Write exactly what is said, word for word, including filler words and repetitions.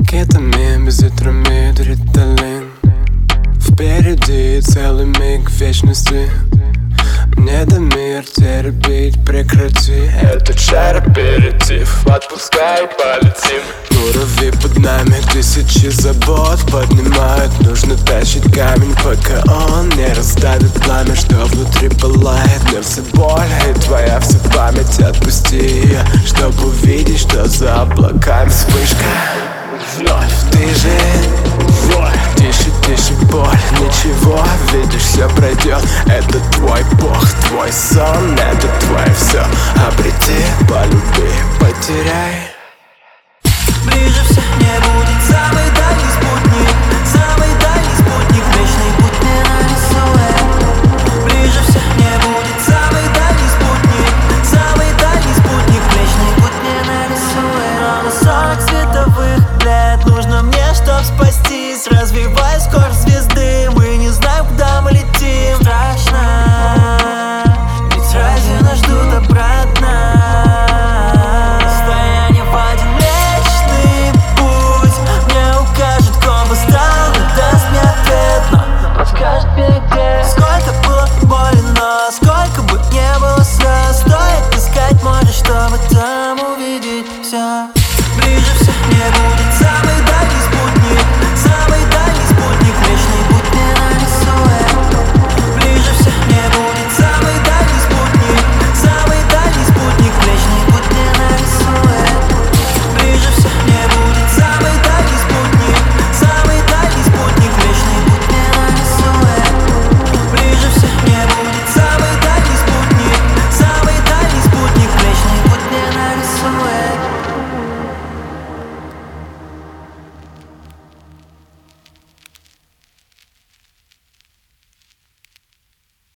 Кетамин, безветромид, риталин. Впереди целый миг вечности. Мне до мир терпеть прекрати. Этот шар аперитив, отпускай, полетим. Муравьи под нами, тысячи забот поднимают. Нужно тащить камень, пока он не раздавит пламя, что внутри пылает. Мне все боль и твоя вся память. Отпусти ее, чтобы увидеть, что за облаками вспышка. Вновь ты же вновь. Тише, тише, боль, ничего, видишь, все пройдет. Это твой бог, твой сон, это твое все. Обрети, полюби, потеряй. Ближе всех не будет самый дальний спутник. Самый дальний спутник, вечный путь не нарисует. Ближе всех не будет самый дальний спутник. Самый дальний спутник, вечный путь не нарисует. Ровно сорок световых лет нужно мне, чтоб спасти.